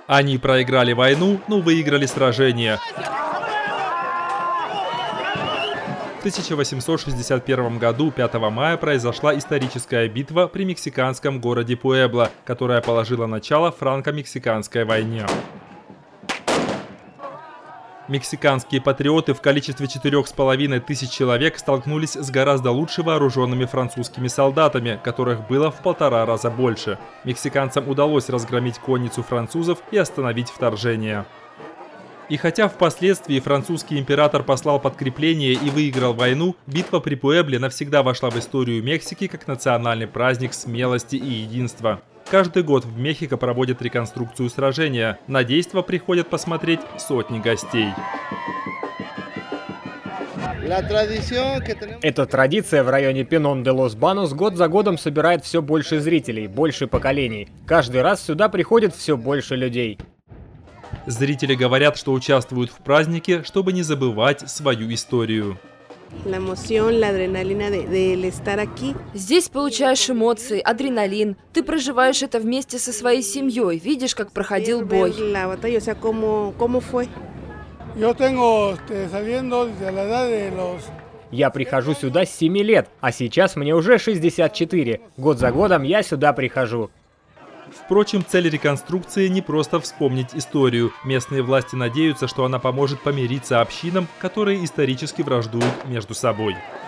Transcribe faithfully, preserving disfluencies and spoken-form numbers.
Они проиграли войну, но выиграли сражение. В тысяча восемьсот шестьдесят первом году, пятого мая, произошла историческая битва при мексиканском городе Пуэбла, которая положила начало франко-мексиканской войне. Мексиканские патриоты в количестве четырёх с половиной тысяч человек столкнулись с гораздо лучше вооруженными французскими солдатами, которых было в полтора раза больше. Мексиканцам удалось разгромить конницу французов и остановить вторжение. И хотя впоследствии французский император послал подкрепление и выиграл войну, битва при Пуэбле навсегда вошла в историю Мексики как национальный праздник смелости и единства. Каждый год в Мехико проводят реконструкцию сражения. На действо приходят посмотреть сотни гостей. Эта традиция в районе Пенон-де-Лос-Банос год за годом собирает все больше зрителей, больше поколений. Каждый раз сюда приходит все больше людей. Зрители говорят, что участвуют в празднике, чтобы не забывать свою историю. Здесь получаешь эмоции, адреналин. Ты проживаешь это вместе со своей семьей, видишь, как проходил бой. Я прихожу сюда с семи лет, а сейчас мне уже шестьдесят четыре. Год за годом я сюда прихожу. Впрочем, цель реконструкции не просто вспомнить историю. Местные власти надеются, что она поможет помириться общинам, которые исторически враждуют между собой.